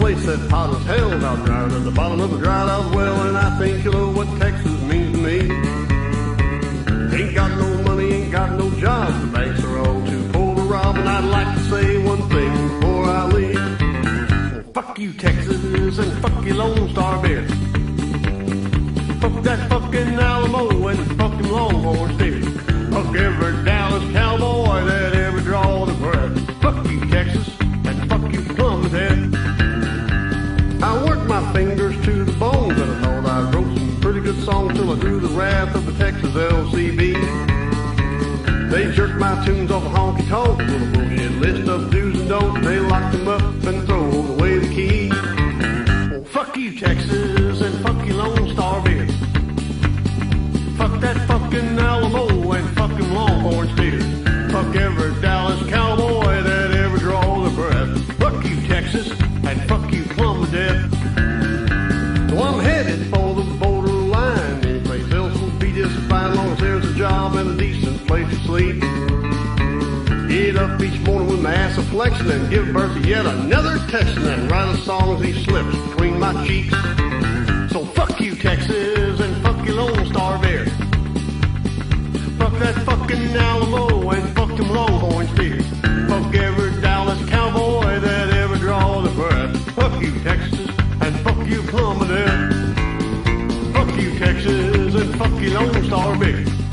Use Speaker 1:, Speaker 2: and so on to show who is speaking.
Speaker 1: place that's hot as hell, down right at the bottom of a dried out well, and I think you know what Texas means to me. Ain't got no money, ain't got no job, the banks are all too full to rob, and I'd like to say one thing before I leave. Well, fuck you, Texas, and fuck you, Lone Star Beer. Fuck that fucking Alamo and fuck them Longhorn Steers. Fuck every Dallas cowboy that ever drawed a breath. Fuck you, Texas, and fuck you, Columbus Head. I worked my fingers to the bone, but I thought I wrote some pretty good songs till I drew the wrath of the Texas LCB. They jerked my tunes off a honky tonk with a bullshit list of do's and don'ts. They locked them up and throwed away the key. Well, fuck you, Texas, and fuck you, Lone Star Beer. Fuck that fucking Alamo and fuck them Longhorn Steers. Fuck every Dallas cowboy that ever draws a breath. Fuck you, Texas, and fuck you, Columbus Death. So I'm headed for the borderline. Any place else will be just fine, long as there's a job and a decent place to sleep. Get up each morning with my ass a-flexing and give birth to yet another Texan and write a song as he slips between my cheeks. So fuck you, Texas, and fuck you, Lone Star Beer. Fuck that fucking Alamo and fuck them Longhorn Steers. Fuck every Dallas cowboy that ever draws a breath. Fuck you, Texas, and fuck you, Columbus Death. Fuck you, Texas, and fuck you, Lone Star Beer.